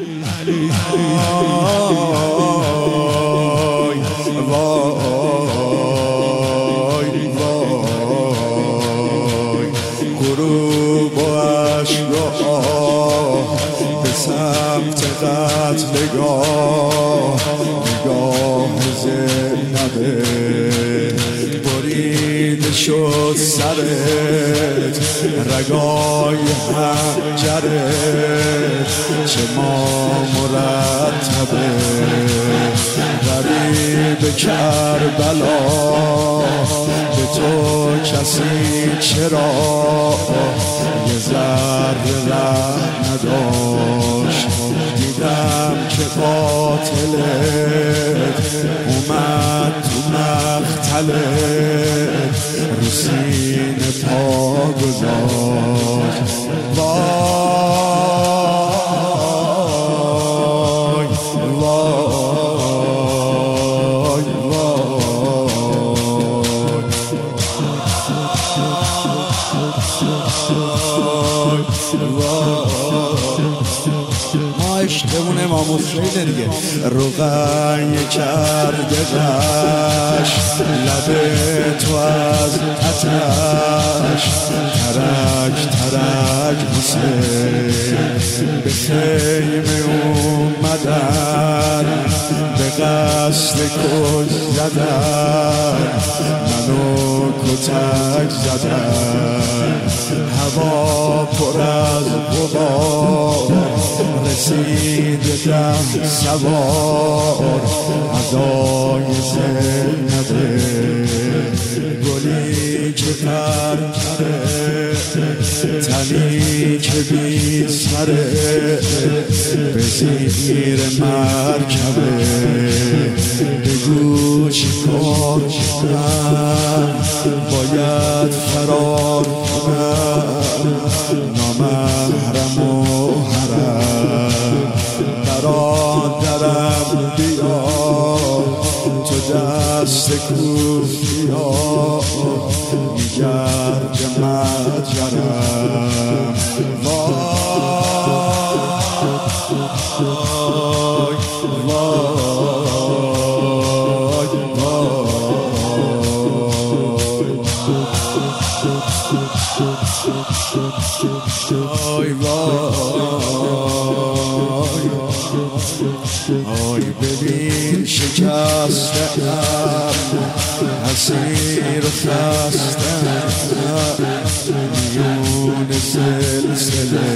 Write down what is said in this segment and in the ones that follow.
غروب و اشک‌ها به سمت قتلگاه، نگاه زینبه بریده شد سرت، رگای حنجرت چه ما مرتبه. غریب کربلا به تو کسی چرا یه ذره رحم نداشت؟ دیدم که قاتلت اومد تو مقتلت، رو سینه پا گذاشت. وای وای ما عشقمون امام حسینه دیگه. روغن کرده غش لب تو از آتش، ترک ترک حسین به خیمه اومدن، به قصد کش زدن، منو کتک زدن. هوا پر از غبار رسید ده سوار، ادای زینبه گلی که پر کره، تنی که بی سره، به زیر مرکبه به گوش کن باید فرار کنم، نامحرم و حرم. برادرم بیا تو دست کوفیا، میگرد مجرم. وای آی ببین شکستم، اسیر و خستم، میون سلسله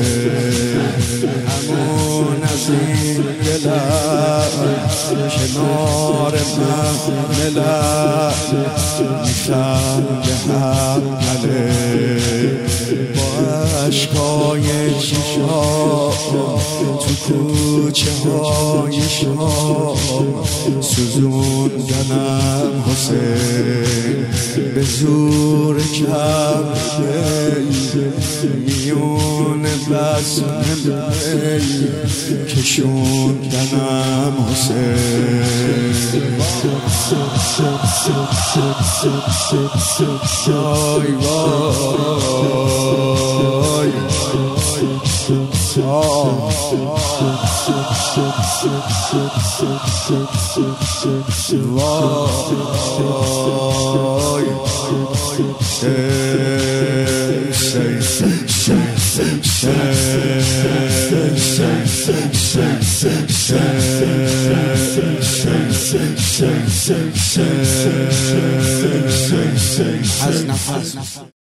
همون از این گلم، کنار من ملل میخنده حمله، با عشقای چشام تو کوچه های شام سوزوندنم حسین، به زور کربی میون بزم می کشوندنم حسین. وای وای از نفس